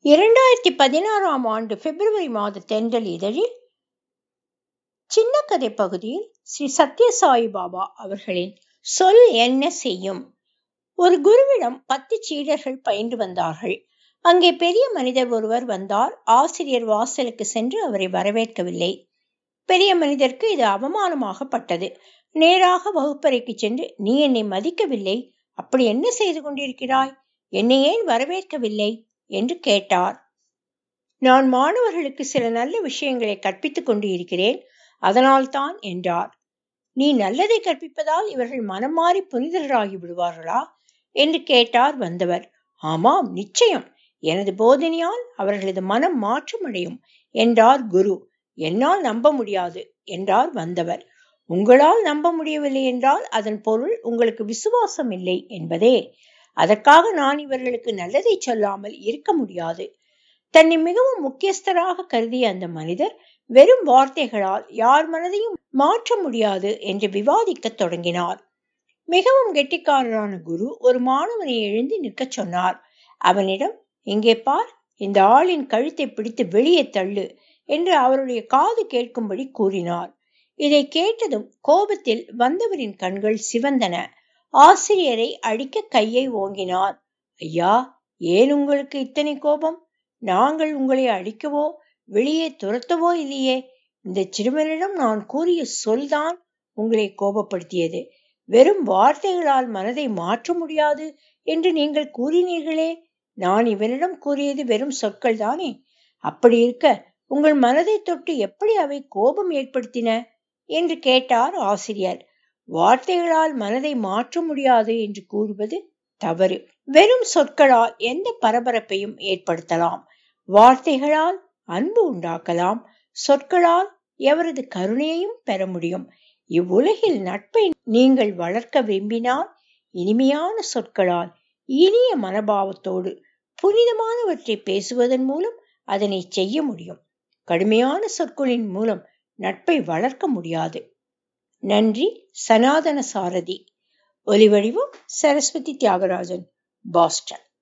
2016ஆம் ஆண்டு பிப்ரவரி மாத தென்றல் இதழில் சின்ன கதை பகுதியில் ஸ்ரீ சத்யசாயி பாபா அவர்களின் சொல் என்ன செய்யும். ஒரு குருவிடம் 10 சீடர்கள் பயின்று வந்தார்கள். அங்கே பெரிய மனிதர் ஒருவர் வந்தார். ஆசிரியர் வாசலுக்கு சென்று அவரை வரவேற்கவில்லை. பெரிய மனிதருக்கு இது அவமானமாகப்பட்டது. நேராக வகுப்பறைக்கு சென்று, நீ என்னை மதிக்கவில்லை, அப்படி என்ன செய்து கொண்டிருக்கிறாய், என்னை ஏன் வரவேற்கவில்லை என்று கேட்டார். நான் மாணவர்களுக்கு சில நல்ல விஷயங்களை கற்பித்துக் கொண்டு இருக்கிறேன், அதனால்தான் என்றார். நீ நல்லதை கற்பிப்பதால் இவர்கள் மனம் மாறி புனிதர்களாகி விடுவார்களா என்று கேட்டார் வந்தவர். ஆமாம், நிச்சயம், எனது போதனையால் அவர்களது மனம் மாற்றமடையும் என்றார் குரு. என்னால் நம்ப முடியாது என்றார் வந்தவர். உங்களால் நம்ப முடியவில்லை என்றால் அதன் பொருள் உங்களுக்கு விசுவாசம் இல்லை என்பதே. அதற்காக நான் இவர்களுக்கு நல்லதை சொல்லாமல் இருக்க முடியாது. தன்னை மிகவும் முக்கியஸ்தராக கருதிய அந்த மனிதர் வெறும் வார்த்தைகளால் யார் மனதையும் மாற்ற முடியாது என்று விவாதிக்க தொடங்கினார். மிகவும் கெட்டிக்காரரான குரு ஒரு மாணவனை எழுந்து நிற்க சொன்னார். அவனிடம், இங்கே பார், இந்த ஆளின் கழுத்தை பிடித்து வெளியே தள்ளு என்று அவருடைய காது கேட்கும்படி கூறினார். இதை கேட்டதும் கோபத்தில் வந்தவரின் கண்கள் சிவந்தன. ஆசிரியரை அடிக்க கையை ஓங்கினார். ஐயா, ஏன் உங்களுக்கு இத்தனை கோபம்? நாங்கள் உங்களை அடிக்கவோ வெளியே துரத்தவோ இல்லையே. இந்த சிறுவனிடம் நான் கூறிய சொல்தான் உங்களை கோபப்படுத்தியது. வெறும் வார்த்தைகளால் மனதை மாற்ற முடியாது என்று நீங்கள் கூறினீர்களே. நான் இவனிடம் கூறியது வெறும் சொற்கள் தானே. அப்படி இருக்க உங்கள் மனதை தொட்டு எப்படி அவை கோபம் ஏற்படுத்தின என்று கேட்டார் ஆசிரியர். வார்த்தைகளால் மனதை மாற்ற முடியாது என்று கூறுவது தவறு. வெறும் சொற்களால் எந்த பரபரப்பையும் ஏற்படுத்தலாம். வார்த்தைகளால் அன்பு உண்டாக்கலாம். சொற்களால் எவரது கருணையையும் பெற முடியும். இவ்வுலகில் நட்பை நீங்கள் வளர்க்க விரும்பினால் இனிமையான சொற்களால், இனிய மனபாவத்தோடு, புனிதமானவற்றை பேசுவதன் மூலம் அதனை செய்ய முடியும். கடுமையான சொற்களின் மூலம் நட்பை வளர்க்க முடியாது. நன்றி. சனாதன சாரதி. ஒலிவடிவம் சரஸ்வதி தியாகராஜன், பாஸ்டன்.